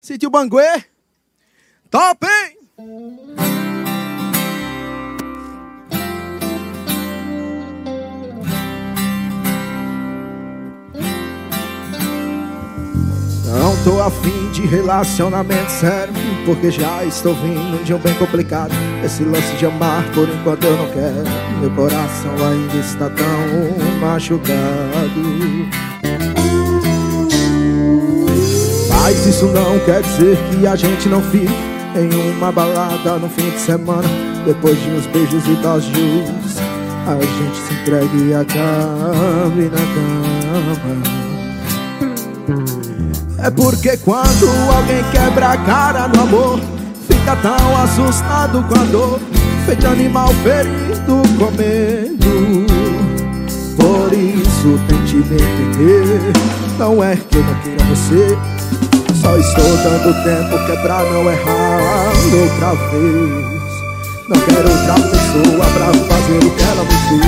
Sítio Banguê, top, hein? Não tô afim de relacionamento sério, porque já estou vindo de um bem complicado. Esse lance de amar por enquanto eu não quero. Meu coração ainda está tão machucado. Mas isso não quer dizer que a gente não fique em uma balada no fim de semana. Depois de uns beijos e doses, a gente se entregue e acabe na cama. É porque quando alguém quebra a cara no amor, fica tão assustado com a dor, feito animal ferido com medo. Por isso tente me entender, não é que eu não queira você, só estou dando tempo que é pra não errar outra vez. Não quero outra pessoa pra fazer o que ela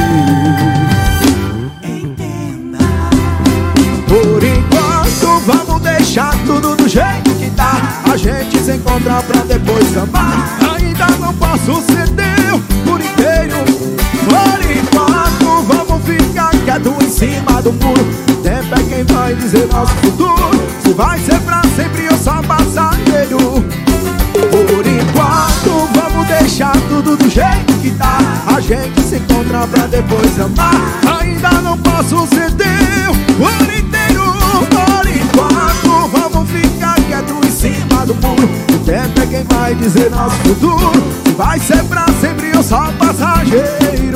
me fez. Entenda. Por enquanto vamos deixar tudo do jeito que tá. A gente se encontra pra depois amar. Ainda não posso ser teu por inteiro. Por enquanto vamos ficar quieto em cima do muro. O tempo é quem vai dizer nosso futuro, se vai ser pra sempre ou só passageiro. Por enquanto vamos deixar tudo do jeito que tá. A gente se encontra pra depois amar. Ainda não posso ser teu por inteiro. Por enquanto vamos ficar quieto em cima do muro. O tempo é quem vai dizer nosso futuro, se vai ser pra sempre ou só passageiro.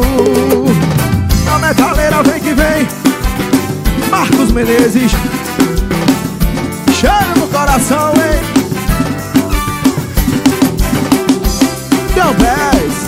A metaleira vem que vem, Marcos Menezes, cheiro no coração, hein? Também.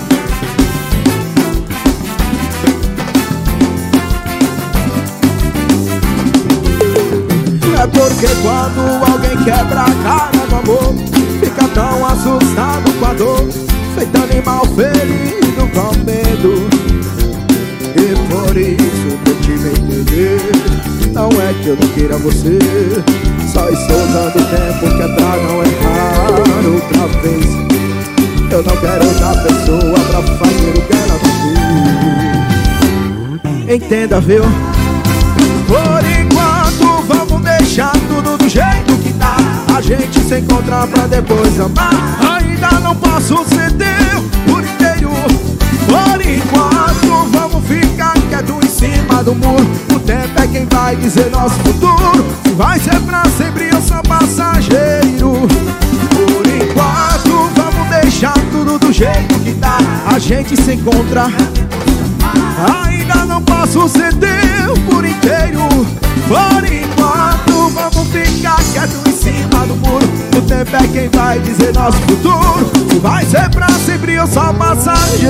É porque quando alguém quebra a cara no amor, fica tão assustado com a dor, feito animal ferido com medo. E por isso tente me entender, não é que eu não queira você, só estou dando tempo que é pra não errar outra vez. Eu não quero outra pessoa pra fazer o que ela me fez. Entenda, viu? Por enquanto vamos deixar tudo do jeito que tá. A gente se encontra pra depois amar. Ainda não posso ser teu por inteiro. Por enquanto vamos ficar quieto em cima do muro. O tempo é quem vai dizer nosso futuro, se vai ser pra sempre ou só passageiro. Por enquanto vamos deixar tudo do jeito que tá. A gente se encontra. Ainda não posso ser teu por inteiro. Por enquanto vamos ficar quieto em cima do muro. O tempo é quem vai dizer nosso futuro, se vai ser pra sempre ou só passageiro.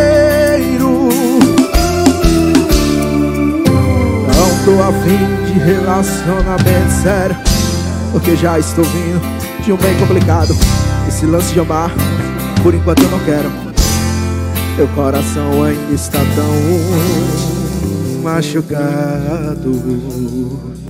Não tô afim de relacionamento sério, porque já estou vindo de um bem complicado. Esse lance de amar, por enquanto eu não quero. Meu coração ainda está tão machucado.